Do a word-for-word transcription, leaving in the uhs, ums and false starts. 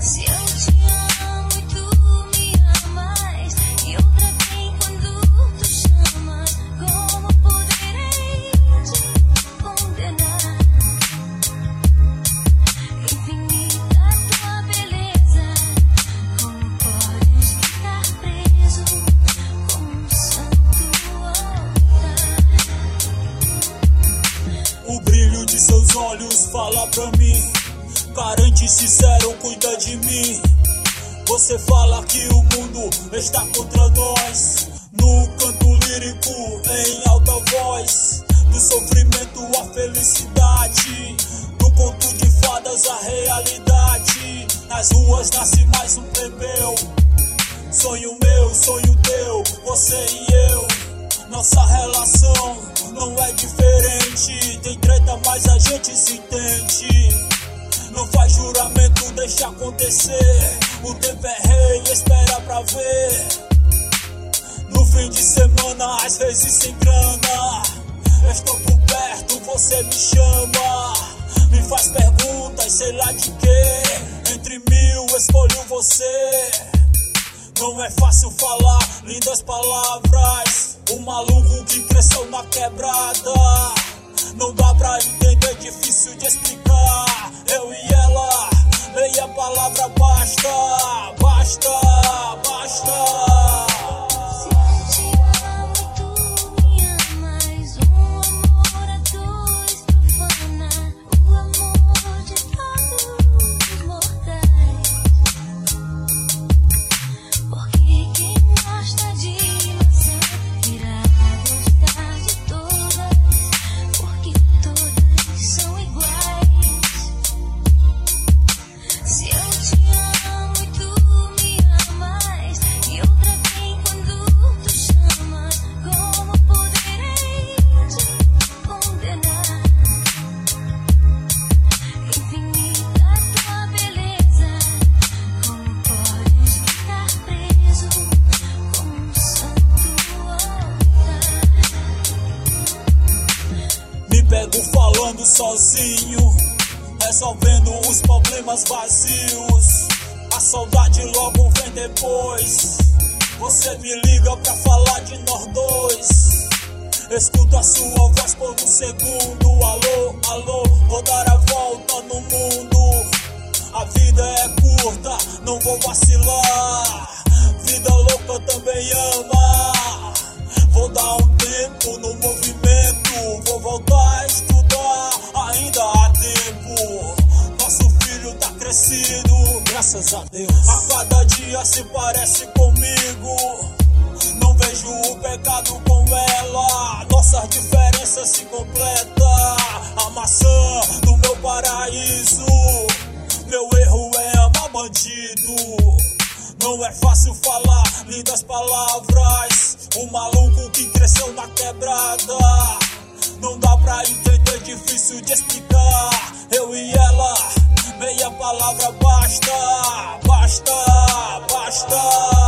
Se eu te amo e tu me amas, e outra vem quando tu chamas, como poderei te condenar? Infinita tua beleza, como podes ficar preso como um santo altar? O brilho de seus olhos fala pra mim, carente e sincero, cuida de mim. Você fala que o mundo está contra nós, no canto lírico em alta voz, do sofrimento à felicidade, do conto de fadas à realidade. Nas ruas nasce mais um plebeu, sonho meu, sonho teu, você e eu. Nossa relação não é diferente, tem treta mas a gente se entende. Não faz juramento, deixa acontecer, o tempo é rei, espera pra ver. No fim de semana, às vezes sem grana, estou por perto, você me chama, me faz perguntas, sei lá de quê. Entre mil escolho você. Não é fácil falar lindas palavras, o maluco que cresceu na quebrada. Não dá pra entender, difícil de explicar. Eu e ela, meia palavra basta, basta, basta. Se eu te amo e tu me amas, um amor a dois profana, o amor de todos os mortais. Porque quem gosta de maçã irá gostar de todas, porque todas são iguais. Se eu te amo e tu me amas, e outra vem quando tu chamas, como poderei te condenar? Infinita tua beleza, como podes ficar preso como um santo altar? Me pego falando sozinho, resolvendo os problemas vazios. A saudade logo vem depois. Você me liga pra falar de nós dois. Escuto a sua voz por um segundo. Alô, alô, vou dar a volta no mundo. A vida é curta, não vou vacilar. Vida louca também ama. Vou dar um tempo no movimento, vou voltar a estudar, ainda há tempo. Nosso filho tá crescido, graças a Deus. A cada dia se parece comigo, não vejo o pecado com ela. Nossas diferenças se completam. A maçã do meu paraíso, meu erro é amar bandido. Não é fácil falar lindas palavras, o maluco que cresceu na quebrada. Não dá pra entender, difícil de explicar. Eu e ela, meia palavra basta, basta, basta.